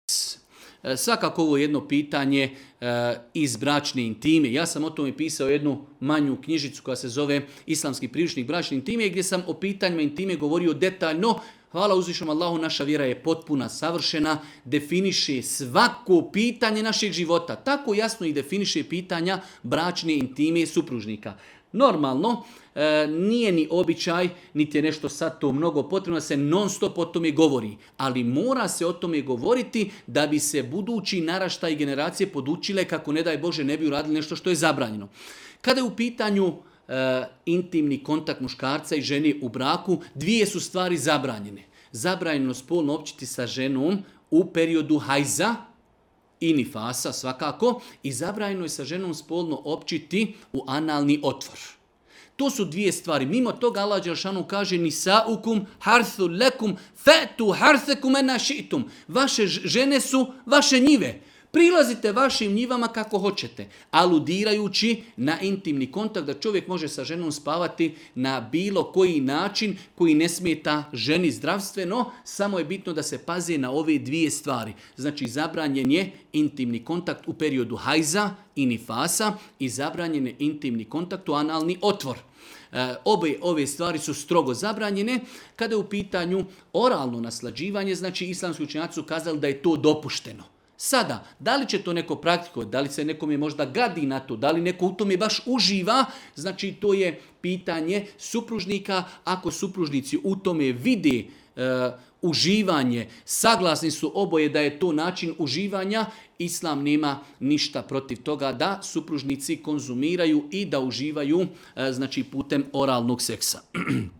Svakako ovo je jedno pitanje iz bračne intime. Ja sam o tome pisao jednu manju knjižicu koja se zove Islamski priručnik bračne intime, gdje sam o pitanjima intime govorio detaljno. Hvala uzvišenom Allahu, naša vjera je potpuna, savršena, definiše svako pitanje našeg života. Tako jasno i definiše pitanja bračne intime supružnika. Normalno, nije ni običaj, niti je nešto sad to mnogo potrebno da se non stop o tome govori. Ali mora se o tome govoriti da bi se budući naraštaj generacije podučile kako ne daj Bože ne bi uradili nešto što je zabranjeno. Kada je u pitanju intimni kontakt muškarca i žene u braku, dvije su stvari zabranjene. Zabranjeno spolno općiti sa ženom u periodu hajza i nifasa svakako i zabranjeno je sa ženom spolno općiti u analni otvor. To su dvije stvari. Mimo toga Allah dželešanu kaže nisaukum harthu lekum fatu harthakum ena ši'tum. Vaše žene su vaše njive. Prilazite vašim njivama kako hoćete, aludirajući na intimni kontakt da čovjek može sa ženom spavati na bilo koji način koji ne smeta ženi zdravstveno, samo je bitno da se pazi na ove dvije stvari. Znači zabranjen je intimni kontakt u periodu hajza i nifasa i zabranjen je intimni kontakt u analni otvor. Ove stvari su strogo zabranjene. Kada je u pitanju oralno naslađivanje, znači islamski učenjaci su kazali da je to dopušteno. Sada, da li će to neko praktikovati, da li se nekome možda gadi na to, da li neko u tome baš uživa, znači to je pitanje supružnika. Ako supružnici u tome vide uživanje, saglasni su oboje da je to način uživanja, Islam nema ništa protiv toga da supružnici konzumiraju i da uživaju znači putem oralnog seksa.